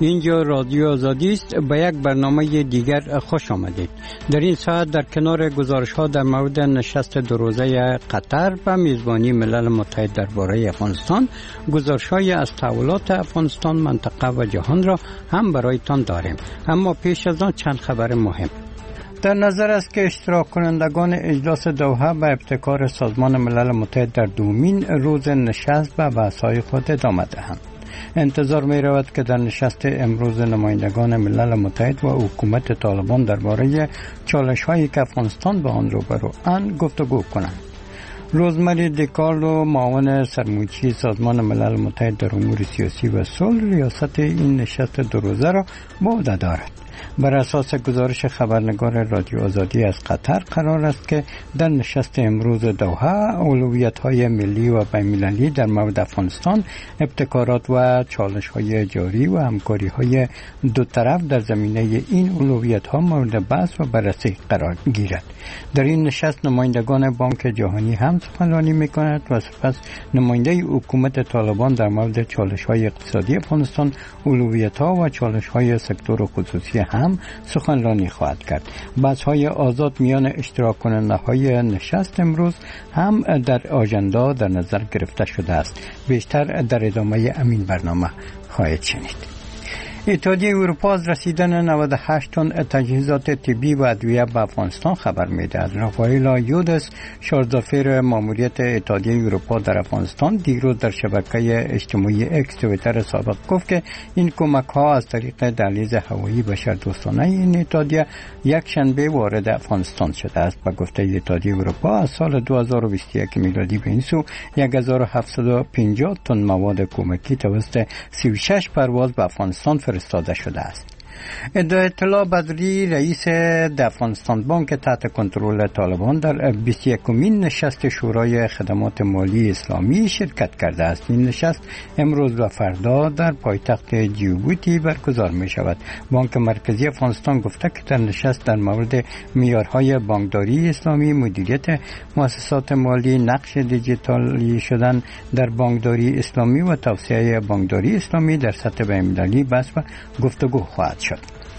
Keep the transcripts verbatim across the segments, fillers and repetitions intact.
اینجا رادیو آزادی است. به یک برنامه دیگر خوش آمدید. در این ساعت در کنار گزارش ها در مورد نشست دو روزه قطر و میزبانی ملل متحد درباره افغانستان، گزارش های از تحولات افغانستان، منطقه و جهان را هم برایتان داریم. اما پیش از آن چند خبر مهم. در نظر است که اشتراک کنندگان اجلاس دوحه به ابتکار سازمان ملل متحد در دومین روز نشست به بحث‌های خود ادامه دهند. انتظار می رود که در نشست امروز نمایندگان ملل متحد و حکومت طالبان درباره چالش‌هایی که افغانستان به آن روبروند گفتگو کنند. روزمری دیکارلو، معاون سرموچی سازمان ملل متحد در امور سیاسی و صلح، ریاست این نشست دو روزه را به عهده دارد. بر اساس گزارش خبرنگار رادیو آزادی از قطر قرار است که در نشست امروز دوحه اولویت‌های ملی و بین‌المللی در مورد افغانستان، ابتکارات و چالش‌های جاری و همکاری‌های دو طرف در زمینه این اولویت‌ها مورد بحث و بررسی قرار گیرد. در این نشست نمایندگان بانک جهانی هم سخنرانی می‌کنند و سپس نماینده حکومت طالبان در مورد چالش‌های اقتصادی افغانستان، اولویت‌ها و چالش‌های سکتور خصوصی هم سخنرانی خواهد کرد. بحث‌های آزاد میان اشتراک کننده‌های نشست امروز هم در آژاندا در نظر گرفته شده است. بیشتر در ادامه همین برنامه خواهید شنید. اتحادیه اروپا از رسیدن نود و هشت تن تجهیزات طبی و ادویه به افغانستان خبر می‌دهد. رافائلا یودس، شاردافیر ماموریت اتحادیه اروپا در افغانستان، دیروز در شبکه اجتماعی اکس توییتر سابق گفت که این کمک‌ها از طریق دهلیز هوایی بشردوستانه این اتحادیه یک شنبه وارد افغانستان شده است. به گفته اتحادیه اروپا از سال دو هزار و بیست و یک میلادی به این سو هزار و هفتصد و پنجاه تن مواد کمکی توسط سی و شش پرواز به افغانستان فرستاده شده است. اطلاع بدری، رئیس افغانستان بانک تحت کنترل طالبان، در بیست و یکمین نشست شورای خدمات مالی اسلامی شرکت کرده است. این نشست امروز و فردا در پایتخت جیبوتی برگزار می شود. بانک مرکزی افغانستان گفته که در نشست در مورد معیارهای بانکداری اسلامی، مدیریت مؤسسات مالی، نقش دیجیتالی شدن در بانکداری اسلامی و توسعه بانکداری اسلامی در سطح بین‌المللی بحث و گفتگو خواهد شد.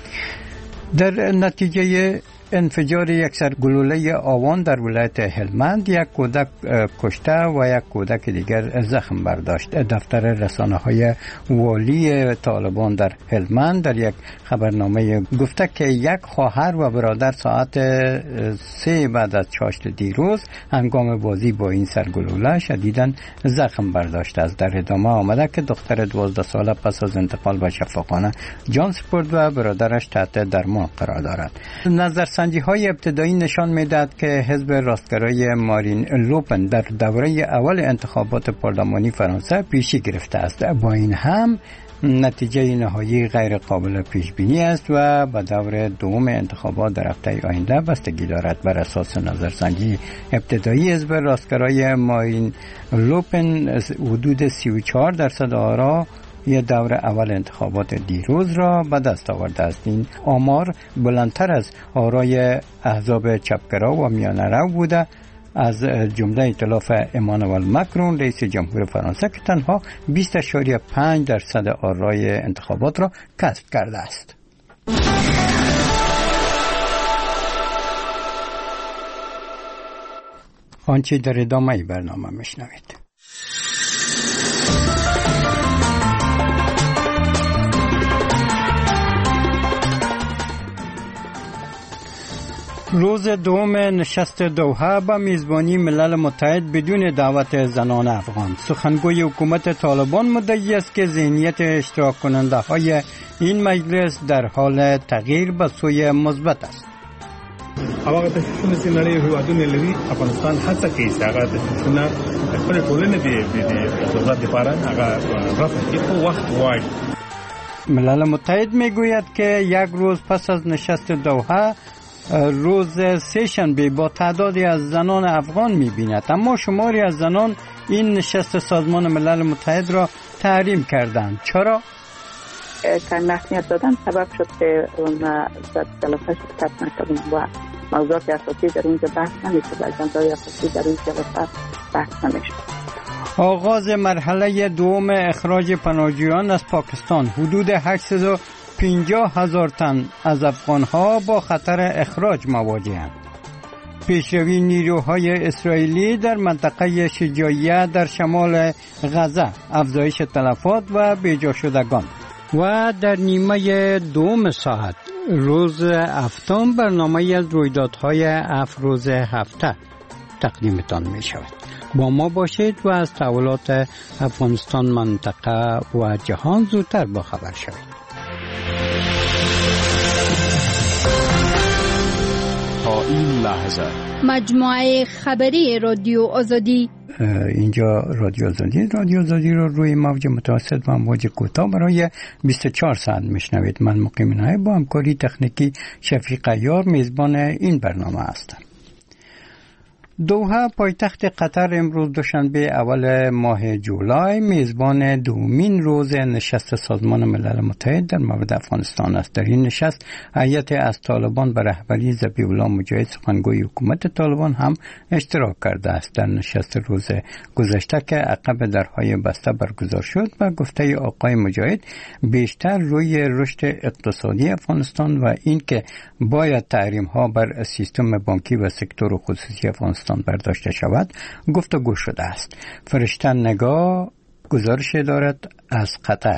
در نتیجه انفجار یک سرگلوله آوان در ولایت هلمند، یک کودک کشته و یک کودک دیگر زخم برداشت. دفتر رسانه‌های والی طالبان در هلمند در یک خبرنامه گفته که یک خواهر و برادر ساعت سه بعد از چاشت دیروز هنگام بازی با این سرگلوله شدیداً زخم برداشته است. در ادامه آمده که دختر دوازده ساله پس از انتقال به شفاخانه جان سپرد و برادرش تحت درمان قرار دارد. نظر سنجی های ابتدایی نشان می‌دهد که حزب راستگرای مارین لوپن در دوره اول انتخابات پارلمانی فرانسه پیشی گرفته است. با این هم نتیجه نهایی غیر قابل پیش بینی است و به دور دوم انتخابات در هفته آینده بستگی دارد. بر اساس نظرسنجی ابتدایی حزب راستگرای مارین لوپن حدود سی و چهار درصد آرا یه دور اول انتخابات دیروز را به دست آورده است. این آمار بلندتر از آرای احزاب چپگرا و میانه رو بوده، از جمله ائتلاف امانوئل مکرون رئیس جمهور فرانسه که تنها بیست اشاریه پنج درصد آرای انتخابات را کسب کرده است. آنچه در ادامه برنامه میشنوید. روز دوم نشست دوحه با میزبانی ملل متحد بدون دعوت زنان افغان. سخنگوی حکومت طالبان مدعی است که ذهنیت اشتراک کننده های این مجلس در حال تغییر به سوی مثبت است. هغه تشویشونه چې نړۍ هیوادونه لري افغانستان هڅه کوي چې هغه تشویشونه خپل ټولنې د دولت لپاره هغه رفع کړي په وخت غواړي. ملل متحد میگوید که یک روز پس از نشست دوحه روز سه شنبه با تعدادی از زنان افغان می‌بیند، اما شماری از زنان این نشست سازمان ملل متحد را تحریم کردند. چرا؟ که اهمیت دادن سبب شد که اون جلسه شرکت نکردیم و موضوعات اساسی در اونجا بحث نمی‌شد، اجنده‌های اساسی در این جلسه بحث نمی‌شد. آغاز مرحله دوم اخراج پناهجویان از پاکستان. حدود هشتصد و پنجاه هزار تن از افغانها با خطر اخراج مواجه‌اند. پیشروی نیروهای اسرائیلی در منطقه شجاعیه در شمال غزه، افزایش تلفات و بیجا شدگان. و در نیمه دوم ساعت روز هفتم برنامه از رویدادهای افروز هفته تقدیمتان می شود. با ما باشید و از تحولات افغانستان، منطقه و جهان زودتر باخبر شوید. تا این لحظه مجموعه خبری رادیو آزادی. اینجا رادیو آزادی. رادیو آزادی رو روی موج متوسط و موج کوتاه برای بیست و چهار ساعت میشنوید. من مقیم نایب با همکاری تکنیکی شفیق عیار میزبان این برنامه هستم. دوحه پایتخت قطر امروز دوشنبه اول ماه جولای میزبان دومین روز نشست سازمان ملل متحد در مورد افغانستان است. در این نشست هیئت از طالبان به رهبری ذبیح الله مجاهد سخنگوی حکومت طالبان هم اشتراک کرده است. در نشست روز گذشته که عقب درهای بسته برگزار شد و گفته آقای مجاهد بیشتر روی رشد اقتصادی افغانستان و اینکه باید تحریم ها بر سیستم بانکی و سکتور خصوصی افغانستان برداشته شود گفتگو شده است. فرشته نگاه گزارش دارد از قطر.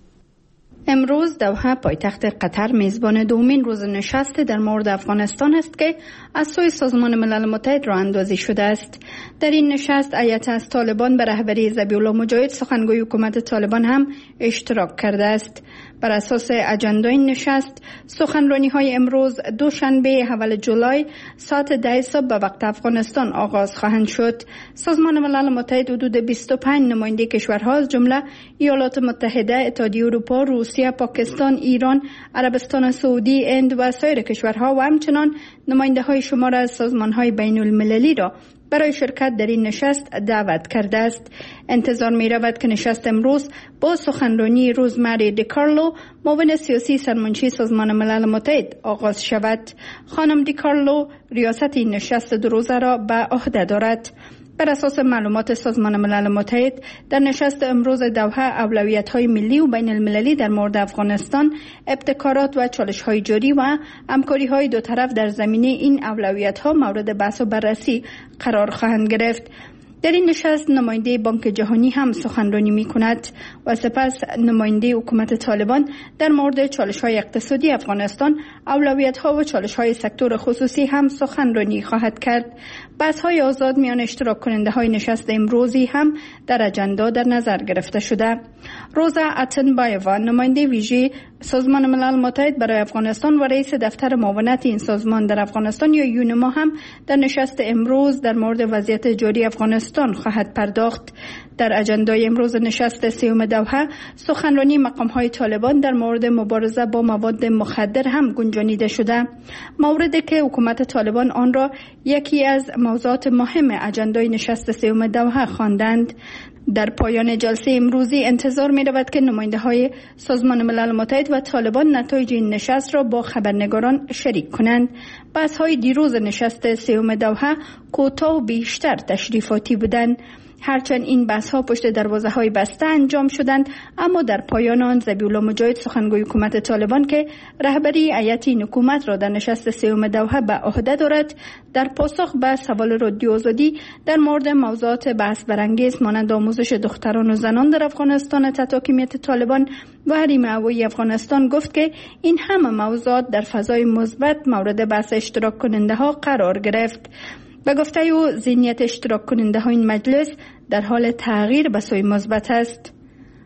امروز دوحه پایتخت قطر میزبان دومین روز نشست در مورد افغانستان است که از سوی سازمان ملل متحد راه اندازی شده است. در این نشست هیئت از طالبان به رهبری ذبیح الله مجاهد سخنگوی حکومت طالبان هم اشتراک کرده است. بر اساس اجندای نشست سخنرانی های امروز دوشنبه اول جولای ساعت ده صبح به وقت افغانستان آغاز خواهند شد. سازمان ملل متحد حدود بیست و پنج نماینده کشورها از جمله ایالات متحده، اتحادیه اروپا، روسیه، پاکستان، ایران، عربستان سعودی، هند و سایر کشورها و همچنان نماینده های شمار از سازمان های بین المللی را برای شرکت در این نشست دعوت کرده است. انتظار می رود که نشست امروز با سخنرانی روزمری دیکارلو، معاون سیاسی سرمنشی سازمان ملل متحد آغاز شود. خانم دیکارلو ریاست این نشست دو روزه را به عهده دارد. بر اساس معلومات سازمان ملل متحد در نشست امروز دوحه اولویت‌های ملی و بین المللی در مورد افغانستان، ابتکارات و چالش‌های جاری و همکاری‌های دو طرف در زمینه این اولویت‌ها مورد بحث و بررسی قرار خواهند گرفت. در این نشست نماینده بانک جهانی هم سخنرانی می کند و سپس نماینده حکومت طالبان در مورد چالش‌های اقتصادی افغانستان، اولویت‌ها و چالش‌های سکتور خصوصی هم سخنرانی خواهد کرد. بحث‌های آزاد میان اشتراک کننده‌های نشست امروزی هم در اجندا در نظر گرفته شده. روزا اتنبایووا، نماینده ویژه سازمان ملل متحد برای افغانستان و رئیس دفتر معاونت این سازمان در افغانستان یا یونما هم در نشست امروز در مورد وضعیت جاری افغانستان خواهد پرداخت. در اجندای امروز نشست سیوم دوحه سخنرانی مقام‌های طالبان در مورد مبارزه با مواد مخدر هم گنجانیده شده، موردی که حکومت طالبان آن را یکی از موضوعات مهم اجندای نشست سیوم دوحه خواندند. در پایان جلسه امروزی انتظار می رود که نماینده های سازمان ملل متحد و طالبان نتایج این نشست را با خبرنگاران شریک کنند. بحث های دیروز نشست سیوم دوحه کوتاه و بیشتر تشریفاتی بودند. هرچند این بحث ها پشت دروازه های بسته انجام شدند، اما در پایان آن ذبیح الله مجاهد سخنگوی حکومت طالبان که رهبری هیئت این حکومت را در نشست سیوم دوحه به عهده دارد، در پاسخ به سوال رادیو آزادی در مورد موضوعات بحث برانگیز مانند آموزش دختران و زنان در افغانستان تحت حاکمیت طالبان و حریم هوایی افغانستان گفت که این همه موضوعات در فضای مثبت مورد بحث اشتراک کننده ها قرار گرفت. به گفته او ذهنیت اشتراک کننده ها این مجلس در حال تغییر به سوی مثبت است.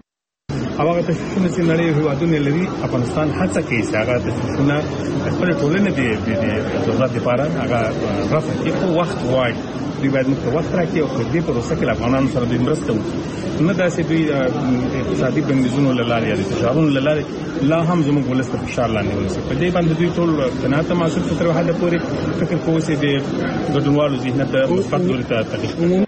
هغه تشویشونه چې نړۍ هیوادونه لري افغانستان هڅه کوي چې هغه تشویشونه خپل ټولنې د د ضرورت لپاره هغه رافع کړي په وخت غواړي. دوی باید موږ ته وخت راکړي او په دې پروسه کې افغانانو سره دوی مرسته وکړي، نه داسې دوی اقتصادي بندیزونو له لارې یا د فشارونو له لارې لا هم زموږ ولس ته فشار لاندې ونیسي. په دې باندې دوی ټول قناعت محسوس تر حده پورې فکر کوي چې د ګډونوالو ذهنیت مثبت لوري ته تغیر.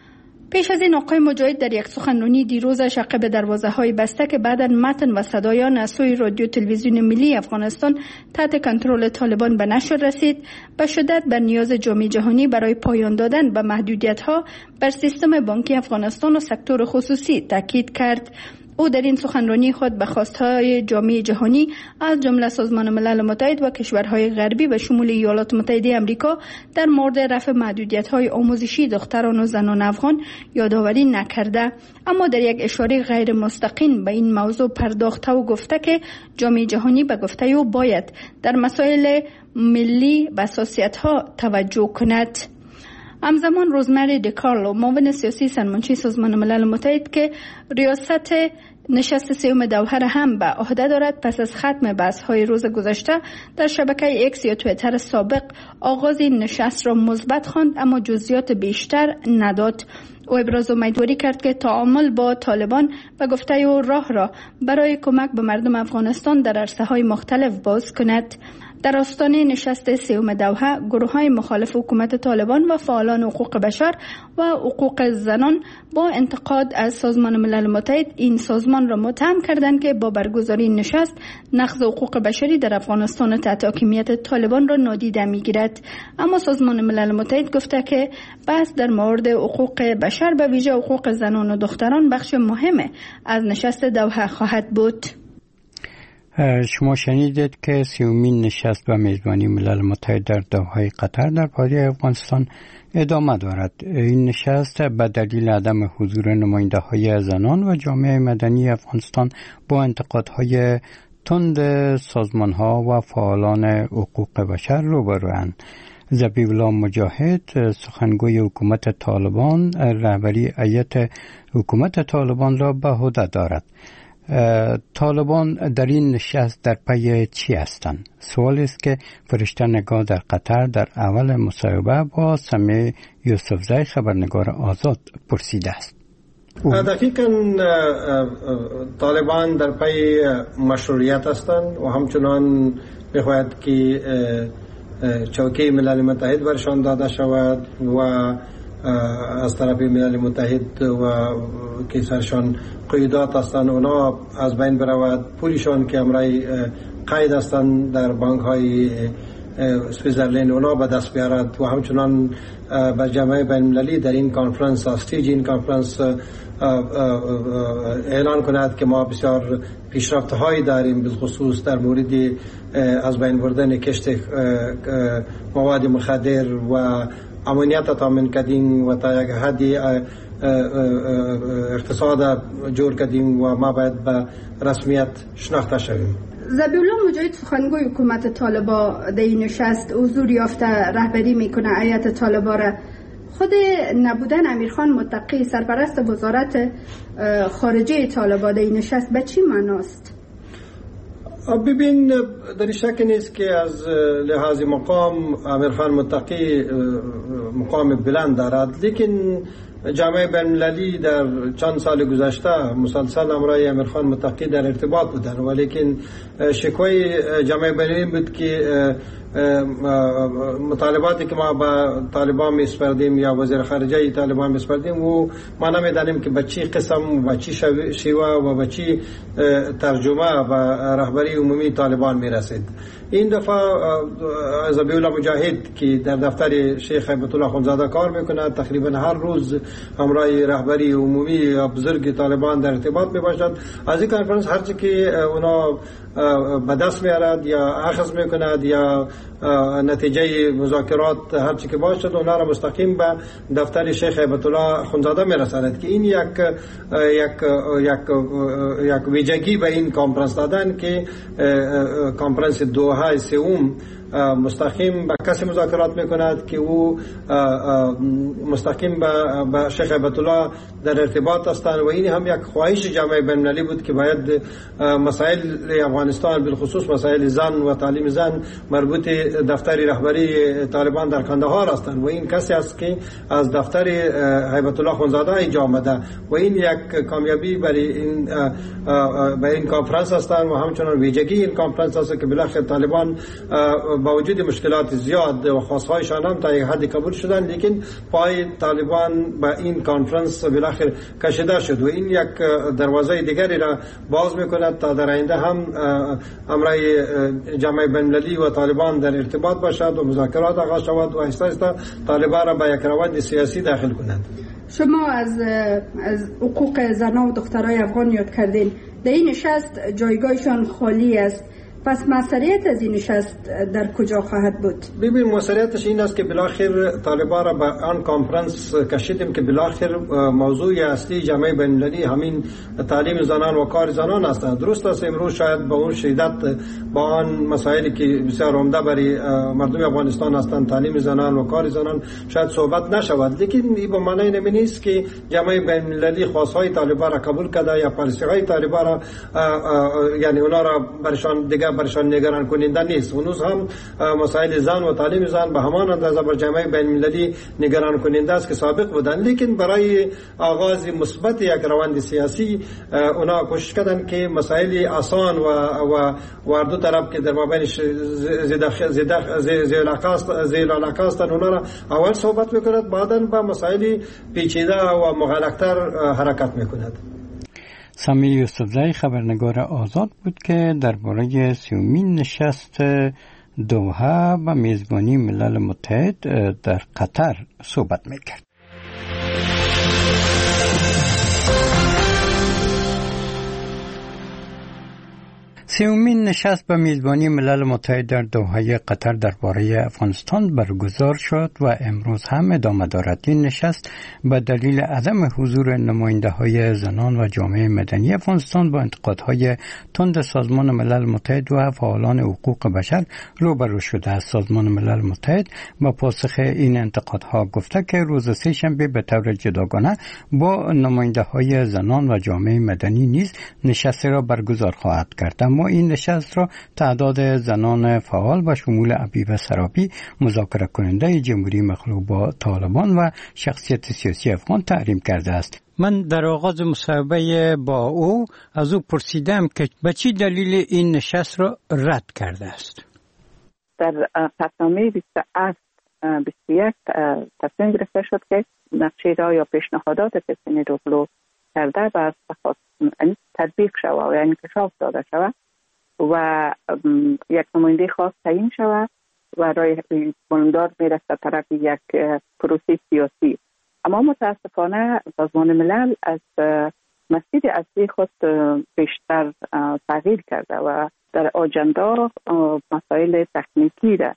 پیش از این آقای مجاهد در یک سخنرانی دیروزش عقب دروازه های بسته که بعداً متن و صدایان از سوی رادیو تلویزیون ملی افغانستان تحت کنترل طالبان به نشر رسید، به شدت بر نیاز جامعه جهانی برای پایان دادن به محدودیت ها بر سیستم بانکی افغانستان و سکتور خصوصی تاکید کرد. او در این سخنرانی خود به خواستهای جامعه جهانی از جمله سازمان ملل متحد و کشورهای غربی به شمول ایالات متحده آمریکا در مورد رفع محدودیت‌های آموزشی دختران و زنان افغان یادآوری نکرده، اما در یک اشاره غیر مستقیم به این موضوع پرداخته و گفته که جامعه جهانی به گفته او باید در مسائل ملی به حساسیت‌ها توجه کند. همزمان روزمری دیکارلو، معاون سیاسی سرمنشی سازمان ملل متحد که ریاست نشست سیوم دوحه هم به عهده دارد، پس از ختم بحث‌های روز گذشته در شبکه ایکس یا توییتر سابق آغاز این نشست را مثبت خواند، اما جزئیات بیشتر نداد. او ابراز امیدواری کرد که تعامل با طالبان به گفته او راه را برای کمک به مردم افغانستان در عرصه‌های مختلف باز کند. در آستانه نشست سیوم دوحه، گروه‌های مخالف حکومت طالبان و فعالان حقوق بشر و حقوق زنان با انتقاد از سازمان ملل متحد این سازمان را متهم کردند که با برگزاری نشست نقض حقوق بشری در افغانستان تحت حاکمیت طالبان را نادیده می‌گیرد. اما سازمان ملل متحد گفته که بحث در مورد حقوق بشر به ویژه حقوق زنان و دختران بخش مهم از نشست دوحه خواهد بود. شما شنیدید که سیومین نشست به میزبانی ملل متحد در دوحه قطر در پایتخت افغانستان ادامه دارد. این نشست به دلیل عدم حضور نماینده های زنان و جامعه مدنی افغانستان با انتقادهای تند سازمان ها و فعالان حقوق بشر روبروند. ذبیح‌الله مجاهد، سخنگوی حکومت طالبان، رهبری هیئت حکومت طالبان را به عهده دارد. طالبان در این نشست در پی چی هستند؟ سوال است که فرشته نگاه در قطر در اول مصاحبه با سمیع یوسفزی خبرنگار آزاد پرسیده است. دقیقاً طالبان در پی مشروعیت هستند و همچنان می‌خواهد که چوکه ملل متحد برشان داده شود و از طرف ملل متحد و که سرشان قیودات هستند اونا از بین برود، پولیشان که امرای قید هستند در بانک های سویزرلند اونا به دست بیارد و همچنان به جامعه بین المللی در این کانفرنس استیج این کانفرنس اعلان کند که ما بسیار پیشرفت هایی داریم، بالخصوص در مورد از بین بردن کشت مواد مخدر و امنیت تامین کردیم و تا یک حدی اقتصاد جور کردیم و ما باید به رسمیت شناخته شویم. ذبیح‌الله مجاهد، سخنگوی حکومت طالبان در این نشست حضور یافته، رهبری میکنه هیئت طالبان را. خود نبودن امیرخان متقی سرپرست وزارت خارجه طالبان در این نشست به چی معناست؟ ببین، در شک نیست که از لحاظ مقام امیرخان متقی مقام بلند دارد، لیکن جامعه بین المللی در چند سال گذشته مسلسل امرای امیرخان متقی در ارتباط بودند، ولیکن شکوای جامعه بین المللی بود که مطالباتی که ما با طالبان میسپردیم یا وزیر خارجه طالبان میسپردیم و ما نمیدانیم که به چی قسم و چی شیوه و به چی ترجمه و رهبری عمومی طالبان میرسید. این دفعه ذبیح‌الله مجاهد که در دفتر شیخ هیبت الله اخوندزاده کار میکنه، تقریبا هر روز همراه رهبری عمومی یا بزرگ طالبان در ارتباط میباشد. از این کنفرانس هرچی که اونا به دست میارد یا اخذ میکند یا نتیجه مذاکرات هرچی که باشد اونا را مستقیم به دفتر شیخ هیبت الله اخوندزاده میرساند که این یک یک یک یک ویژگی به این کنفرانس دادن که کنفرانس دوحه سوم مستقیم با کسی مذاکرات میکند که او مستقیم با شیخ هیبت الله در ارتباط هستند و این هم یک خواهش جامعه بین المللی بود که باید مسائل افغانستان بالخصوص مسائل زن و تعلیم زن مربوط دفتر رهبری طالبان در کندهار هستند و این کسی است که از دفتر هیبت الله اخوندزاده اینجا آمده و این یک کامیابی برای این برای این کنفرانس هستند و همچنان ویژگی این کنفرانس است که بالاخره طالبان با وجود مشکلات زیاد و خواستهایشان هم تا یک حدی قبول شدن، لیکن پای طالبان با این کانفرنس بالاخره کشیده شد و این یک دروازه دیگری را باز میکند تا در آینده هم امرای جامعه بین‌المللی و طالبان در ارتباط باشد و مذاکرات آغاز شود و آهسته آهسته طالبان را به یک روند سیاسی داخل کنند. شما از از حقوق زنان و دخترای افغان یاد کردین. در این نشست جایگاهشان خالی است. پس مسئولیت از این نشست در کجا خواهد بود؟ ببین مسئولیتش این است که بالاخره طالبان را به آن کانفرنس کشیدیم که بالاخره موضوع اصلی جامعه بین‌المللی همین تعلیم زنان و کار زنان است. درست است امروز شاید با اون شدت با آن مسائلی که بسیار عمده برای مردم افغانستان هستند، تعلیم زنان و کار زنان، شاید صحبت نشود، لیکن این به معنی نمی نیست که جامعه بین‌المللی خواستهای طالبان را قبول کرده یا پالیسی‌های طالبان را یعنی اونا را برشان دیگه برشان نگران کننده نیست. هنوز هم مسائل زن و تعلیم زن به همان اندازه بر جامعه بین‌المللی نگران کننده است که سابق بودند، لیکن برای آغاز مثبت یک روند سیاسی اونا کوشش کردند که مسائل آسان و و و دو طرف که در مابین زیاد زیاد زیاد علاقه است اونا را اول صحبت میکند، بعداً با مسائل پیچیده و مغلق‌تر حرکت میکند. سامی یوسفزئی خبرنگار آزاد بود که درباره سیومین نشست دوحه و میزبانی ملل متحد در قطر صحبت میکرد. سیومین نشست به میزبانی ملل متحد در دوحه قطر درباره افغانستان برگزار شد و امروز هم ادامه دارد. این نشست به دلیل عدم حضور نماینده های زنان و جامعه مدنی افغانستان با انتقادهای تند سازمان ملل متحد و فعالان حقوق بشر روبرو شده است. سازمان ملل متحد با پاسخ این انتقادها گفته که روز سه شنبه به طور جداگانه با نماینده های زنان و جامعه مدنی نیز نشست را برگزار خواهد کرد. ما این نشست را تعداد زنان فعال و شمول عبیبه سرابی مذاکره کننده جمهوری مخلوع با طالبان و شخصیت سیاسی افغان تحریم کرده است. من در آغاز مصاحبه با او از او پرسیدم که به چه دلیل این نشست را رد کرده است. در قطعنامه بیست و هفت بیست و یک تصمیم گرفته شد که نقشه را یا پیشنهادات کسانی روبلو کرده بر تطبیق شود و یعنی انکشاف داده شود و یک نماینده خاص تعیین شود و رای بلندار میرسد به طرف یک پروسه سیاسی. اما متاسفانه سازمان ملل از مسیر اصلی خود بیشتر تغییر کرده و در آجندا مسائل تکنیکی را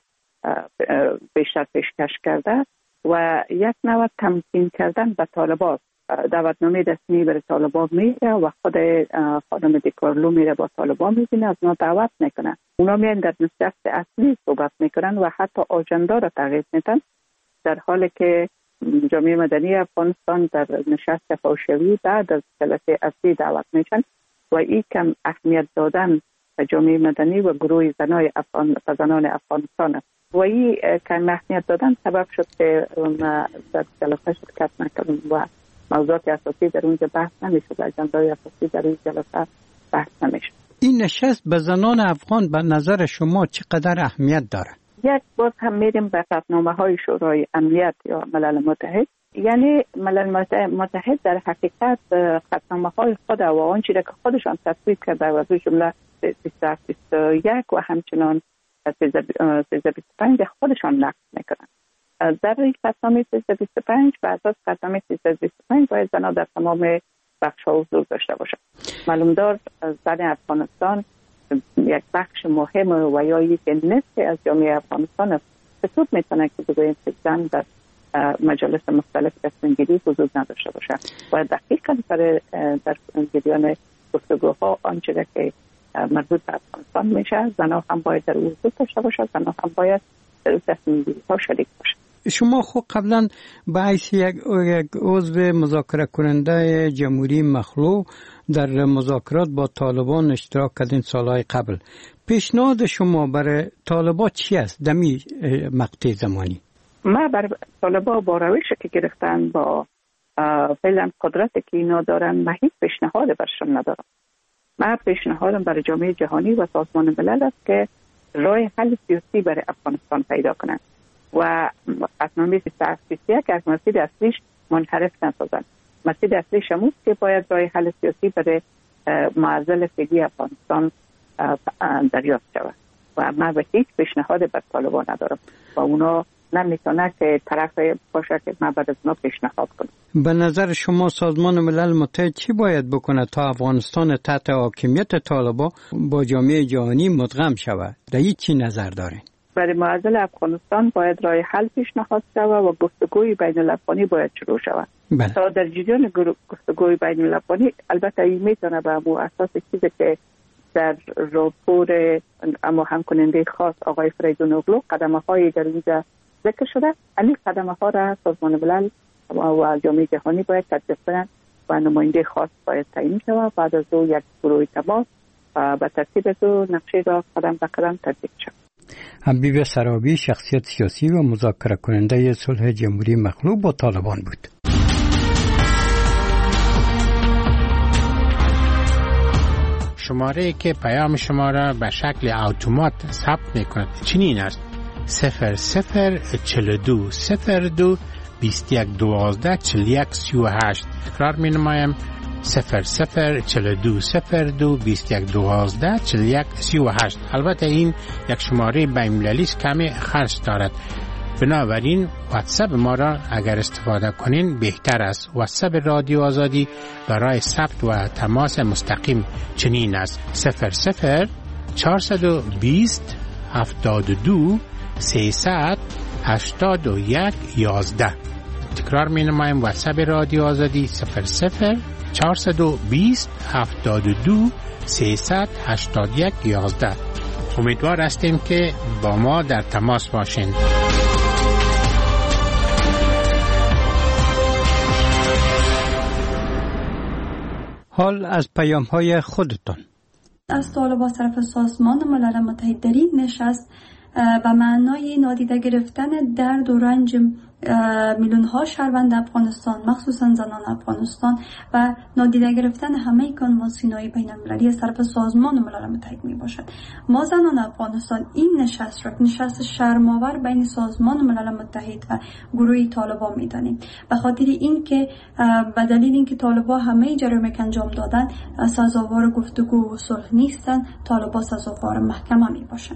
بیشتر پیشکش کرده و یک نوع تمکین کردن به طالبان. دعوتنامه رسمی برای طالبان میره و خود خانم دیکارلو میره با طالبان میبینه، از اونا دعوت میکنه. اونا میان در نشست اصلی صحبت میکنن و حتی آجندا را تغییر میدن، در حالی که جامعه مدنی افغانستان در نشست فوشوی بعد از جلسه اصلی دعوت میشن و این کم اهمیت دادن به جامعه مدنی و گروه زنای افغان و زنان افغانستان است و این کم اهمیت دادن سبب شد که در جلسه شرکت نکردن و موضوعات اساسی در اونجا بحث نمیشد، اجندای اساسی در این جلسه بحث نمیشد. این نشست به زنان افغان به نظر شما چقدر اهمیت داره؟ یک باز هم میریم به قطعنامه های شورای امنیت یا ملل متحد. یعنی ملل متحد در حقیقت قطعنامه های خود و آنچه که خودشان تصویب کرده و از جمله بیست و هفت بیست و یک و همچنان سیزده بیست و پنج خودشان نقض میکنن. در این قطعنامه سیزده بیست و پنج و اساس قطعنامه سیزده بیست و پنج باید زنان در تمام بخش‌ها حضور داشته باشند. معلومدار زن افغانستان یک بخش مهم و یا یک نصف از جامعه افغانستان است. چطور میتونه که بگوییم که زن در مجالس مختلف تصمیم‌گیری حضور نداشته باشد و دقیقاً در در جریان گفتگوها آنچه که مربوط به افغانستان میشه زنها هم باید در حضور داشته باشند، زنها هم باید در تصمیم‌گیری‌ها شریک باشند. شما خود قبلا به حیث یک عضو مذاکره کننده جمهوری مخلوع در مذاکرات با طالبان اشتراک کردین سالهای قبل. پیشنهاد شما برای طالبان چی است در این مقطع زمانی؟ ما برای طالبان با روشی که گرفتن با فعلا قدرتی که اینا دارن ما هیچ پیشنهاد برشون ندارم. ما پیشنهادم برای جامعه جهانی و سازمان ملل است که راه حل سیاسی برای افغانستان پیدا کنند و قطعنامه سیصد و هفتاد و یک از مسیر اصلیش منحرف نسازند. مسیر اصلیش هم است که باید راه حل سیاسی برای معضل فعلی افغانستان دریافت شود و من به هیچ پیشنهاد بر طالبان ندارم و اونا نمیتونه که طرف باشه که من بعد از اونا پیشنهاد کنم. به نظر شما سازمان ملل متحد چی باید بکنه تا افغانستان تحت حاکمیت طالبان با جامعه جهانی مدغم شود؟ در این چی نظر دارین؟ برای معضل افغانستان باید راه حل پیشنهاد شود و گفتگوی بین الافغانی باید شروع شود. بله. تا در جریان گفتگوی بین الافغانی البته این میتونه به مو اساس چیزی که در راپور اما هم کننده خاص آقای فریدون اوغلو قدمه های در اینجا ذکر شده، این قدمه ها را سازمان ملل و جامعه جهانی باید تطبیق کنند و نماینده خاص باید تعیین شود. بعد از او یک گروه تماس به ترتیب از او نقشه را قدم به قدم تطبیق شود. حبیب سرابی شخصیت سیاسی و مذاکره کننده صلح جمهوری مخلوع با طالبان بود. شماره که پیام شما را به شکل اتومات ثبت میکند چنین است: صفر صفر چهل و دو صفر دو بیست و یک دوازده چهل و یک سی و هشت. تکرار می نمایم: صفر صفر چهل و دو صفر دو بیست و یک دوازده چهل و یک سی و هشت. البته این یک شماره بین‌المللی است، کمی خرج دارد، بنابراین واتساپ ما را اگر استفاده کنین بهتر است. واتساپ رادیو آزادی برای ثبت و تماس مستقیم چنین است: صفر صفر چهارصد و بیست هفتاد و دو سیصد هشتاد و یک یازده. تکرار می نمایم: واتساپ رادیو آزادی صفر صفر چهارصد و بیست هفتاد و دو سیصد هشتاد و یک یازده. امیدوار هستیم که با ما در تماس باشین. حال از پیام های خودتان. از طالبان طرف سازمان ملل متحد در این نشست به معنای نادیده گرفتن درد و رنج میلیون ها شهروند افغانستان، مخصوصا زنان افغانستان، و نادیده گرفتن همه کنوانسیون‌های بین المللی از طرف سازمان ملل متحد می باشد. ما زنان افغانستان این نشست را نشست شرم‌آور بین سازمان ملل متحد و گروه طالبان می دانیم، به خاطر اینکه به دلیل اینکه طالبان همه جرایم که انجام دادن سزاوار گفتگو و صلح نیستند، طالبان سزاوار محکمه می باشند.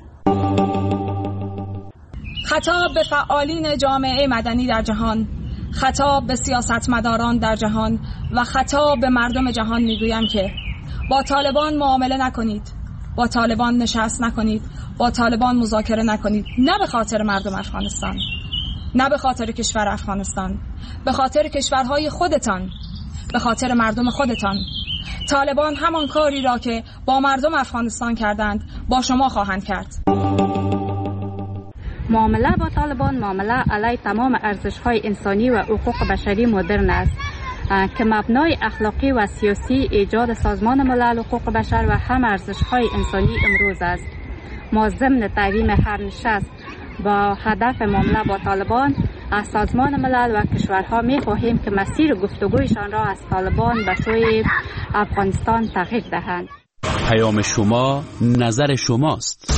خطاب به فعالین جامعه مدنی در جهان، خطاب به سیاستمداران در جهان و خطاب به مردم جهان میگویم که با طالبان معامله نکنید، با طالبان نشست نکنید، با طالبان مذاکره نکنید، نه به خاطر مردم افغانستان، نه به خاطر کشور افغانستان، به خاطر کشورهای خودتان، به خاطر مردم خودتان. طالبان همان کاری را که با مردم افغانستان کردند با شما خواهند کرد. معامله با طالبان معامله علیه تمام ارزش‌های انسانی و حقوق بشری مدرن است که مبنای اخلاقی و سیاسی ایجاد سازمان ملل حقوق بشر و هم ارزش‌های انسانی امروز است. ما ضمن تحریم هر نشست با هدف معامله با طالبان از سازمان ملل و کشورها می‌خواهیم که مسیر گفتگویشان را از طالبان به سوی افغانستان تغییر دهند. پیام شما نظر شماست.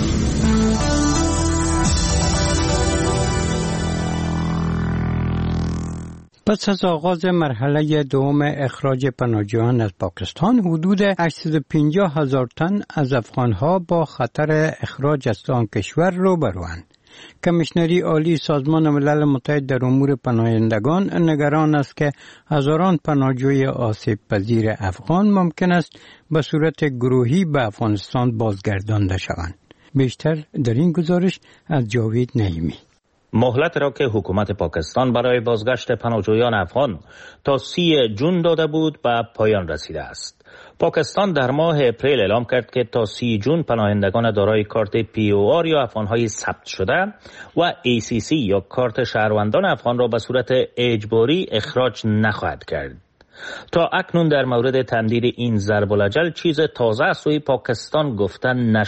پس از آغاز مرحله دوم اخراج پناهجویان از پاکستان، حدود هشتصد و پنجاه هزار تن از افغانها با خطر اخراج از آن کشور روبروند. کمیشنری عالی سازمان ملل متحد در امور پناهندگان نگران است که هزاران پناهجوی آسیب پذیر افغان ممکن است به صورت گروهی به افغانستان بازگردانده شوند. بیشتر در این گزارش از جاوید نعیمی. مهلت را که حکومت پاکستان برای بازگشت پناهجویان افغان تا سی جون داده بود به پایان رسیده است. پاکستان در ماه اپریل اعلام کرد که تا سی جون پناهندگان دارای کارت پی او آر یا افغانهای ثبت شده و ای سی سی یا کارت شهروندان افغان را به صورت اجباری اخراج نخواهد کرد. تا اکنون در مورد تمدید این ضرب الاجل چیز تازه از سوی پاکستان گفته نشده.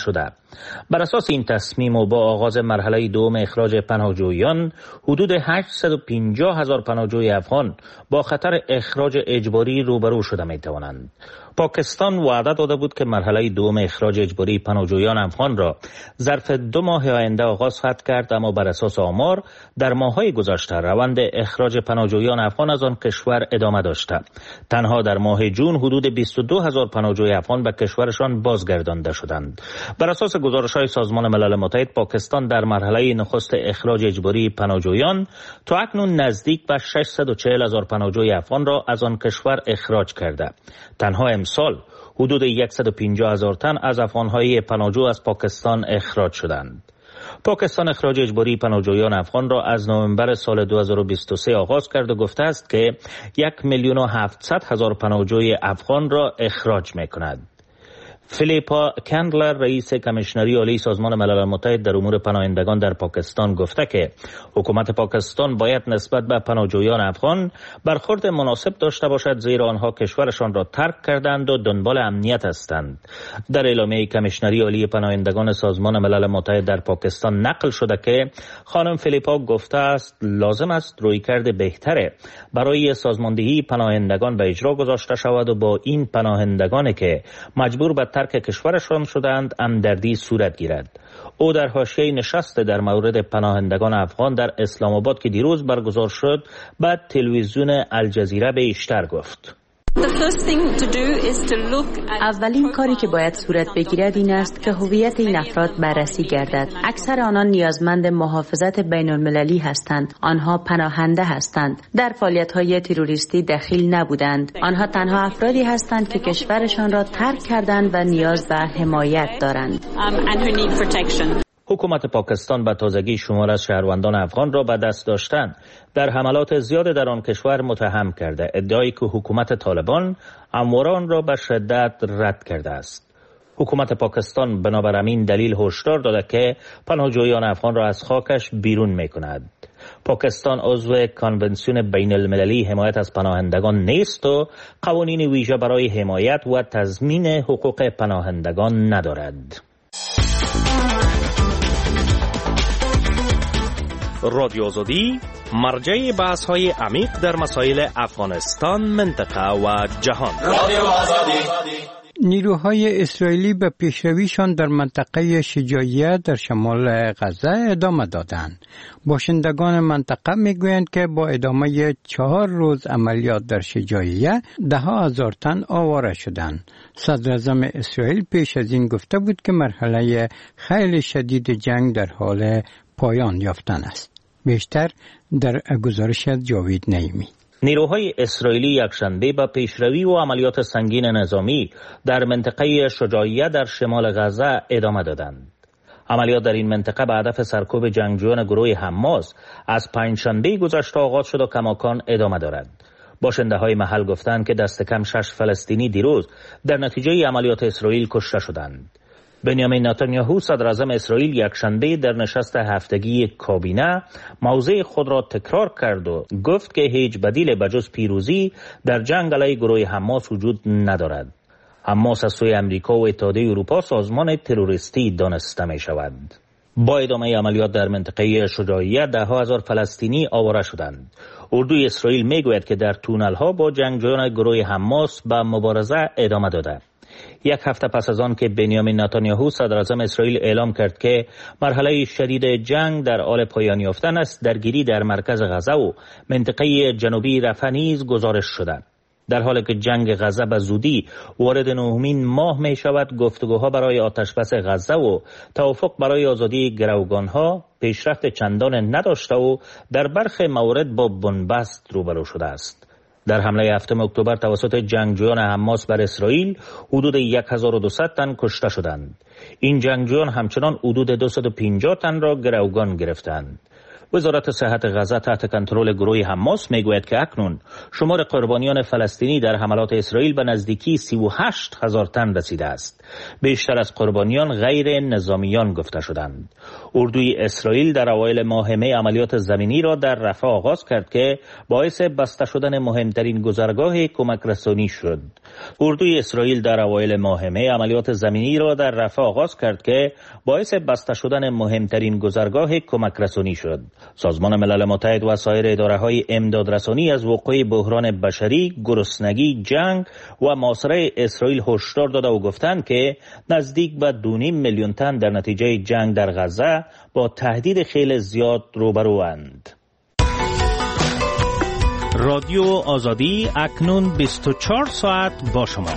بر اساس این تصمیم و با آغاز مرحله دوم اخراج پناهجویان، حدود هشتصد و پنجاه هزار پناهجوی افغان با خطر اخراج اجباری روبرو شده می توانند. پاکستان وعده داده بود که مرحله دوم اخراج اجباری پناهجویان افغان را ظرف دو ماه آینده آغاز خواهد کرد، اما بر اساس آمار در ماه‌های گذشته روند اخراج پناهجویان افغان از آن کشور ادامه داشته. تنها در ماه جون حدود بیست و دو هزار پناهجوی افغان به کشورشان بازگردانده شدند. بر اساس گزارش‌های سازمان ملل متحد، پاکستان در مرحله نخست اخراج اجباری پناهجویان تا اکنون نزدیک به ششصد و چهل هزار پناهجوی افغان را از آن کشور اخراج کرده. تنها امسال حدود صد و پنجاه هزار تن از افغان‌های پناهجو از پاکستان اخراج شدند. پاکستان اخراج اجباری پناهجویان افغان را از نوامبر سال دو هزار و بیست و سه آغاز کرد و گفته است که یک میلیون و هفتصد هزار پناهجوی افغان را اخراج می‌کند. فیلیپا کندلر، رئیس کمیشنری عالی سازمان ملل متحد در امور پناهندگان در پاکستان، گفته که حکومت پاکستان باید نسبت به پناهجویان افغان برخورد مناسب داشته باشد، زیرا آنها کشورشان را ترک کردند و دنبال امنیت هستند. در اعلامیه کمیشنری عالی پناهندگان سازمان ملل متحد در پاکستان نقل شده که خانم فیلیپا گفته است لازم است رویکرد بهتره برای سازماندهی پناهندگان به اجرا گذاشته شود و با این پناهندگانی که مجبور به ترک کشورشان شدند همدردی صورت گیرد. او در حاشیه نشست در مورد پناهندگان افغان در اسلام آباد که دیروز برگزار شد بعد تلویزیون الجزیره بیشتر گفت. اولین کاری که باید صورت بگیرد این است که هویت این افراد بررسی گردد. اکثر آنان نیازمند محافظت بین المللی هستند. آنها پناهنده هستند. در فعالیت‌های تروریستی دخیل نبودند. آنها تنها افرادی هستند که کشورشان را ترک کردند و نیاز به حمایت دارند. حکومت پاکستان به تازگی شمار از شهروندان افغان را به دست داشتن در حملات زیاد در آن کشور متهم کرده، ادعایی که حکومت طالبان همواره را به شدت رد کرده است. حکومت پاکستان بنابر همین دلیل هشدار داده که پناهجویان افغان را از خاکش بیرون می‌کند. پاکستان عضو کنونسیون بین المللی حمایت از پناهندگان نیست و قوانین ویژه برای حمایت و تضمین حقوق پناهندگان ندارد. رادیو آزادی مرجع بحث های عمیق در مسائل افغانستان، منطقه و جهان. رادیو آزادی. نیروهای اسرائیلی به پیشرویشان در منطقه شجاعیه در شمال غزه ادامه دادند. باشندگان منطقه میگویند که با ادامه چهار روز عملیات در شجاعیه ده ها هزار تن آواره شدند. صدر اعظم اسرائیل پیش از این گفته بود که مرحله خیلی شدید جنگ در حال پایان یافتن است. بیشتر در گزارش جاوید نعیمی. نیروهای اسرائیلی یکشنبه به پیشروی و عملیات سنگین نظامی در منطقه شجاعیه در شمال غزه ادامه دادند. عملیات در این منطقه به هدف سرکوب جنگجویان گروه حماس از پنجشنبه گذشته آغاز شد و کماکان ادامه دارد. باشنده های محل گفتند که دست کم شش فلسطینی دیروز در نتیجه عملیات اسرائیل کشته شدند. بنیامین نتانیاهو صدر اعظم اسرائیل یکشنبه در نشست هفتگی کابینه موضع خود را تکرار کرد و گفت که هیچ بدیل بجز پیروزی در جنگ علیه گروه حماس وجود ندارد. حماس از سوی امریکا و اتحادیه اروپا سازمان تروریستی دانسته می شود. با ادامه عملیات در منطقه شجاعیه ده ها هزار فلسطینی آواره شدند. اردوی اسرائیل می گوید که در تونل ها با جنگجویان گروه حماس به مبارزه ادامه داده. یک هفته پس از آن که بنیامین نتانیاهو صدر اعظم اسرائیل اعلام کرد که مرحله شدید جنگ در حال پایان یافتن است، درگیری در مرکز غزه و منطقه جنوبی رفح نیز گزارش شده. در حالی که جنگ غزه به زودی وارد نهمین ماه می شود، گفتگوها برای آتشبس غزه و توافق برای آزادی گروگانها پیشرفت چندان نداشته و در برخی موارد با بنبست روبرو شده است. در حمله هفتم اکتبر توسط جنگجویان حماس بر اسرائیل حدود هزار و دویست تن کشته شدند. این جنگجویان همچنان حدود دویست و پنجاه تن را گروگان گرفتند. وزارت صحت غزه تحت کنترل گروه حماس میگوید که اکنون شمار قربانیان فلسطینی در حملات اسرائیل به نزدیکی سی و هشت هزار تن رسیده است. بیشتر از قربانیان غیر نظامیان گفته شدند. اردوی اسرائیل در اوایل ماه می عملیات زمینی را در رفح آغاز کرد که باعث بسته شدن مهمترین گذرگاه کمک رسانی شد. اردوی اسرائیل در اوایل ماه می عملیات زمینی را در رفح آغاز کرد که باعث بسته شدن مهمترین گذرگاه کمک رسانی شد. سازمان ملل متحد و سایر اداره‌های امدادرسانی از وقوع بحران بشری، گرسنگی، جنگ و محاصره اسرائیل هشدار داده و گفتند که نزدیک به دو و نیم میلیون تن در نتیجه جنگ در غزه با تهدید خیلی زیاد روبروند. رادیو آزادی اکنون بیست و چهار ساعت با شما.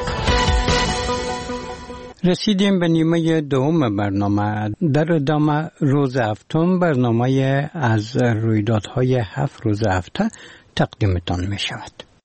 رسیدیم به نیمه دوم برنامه. در ادامه روز هفتم برنامه از رویدادهای هفت روز هفته تقدیمتان می شود.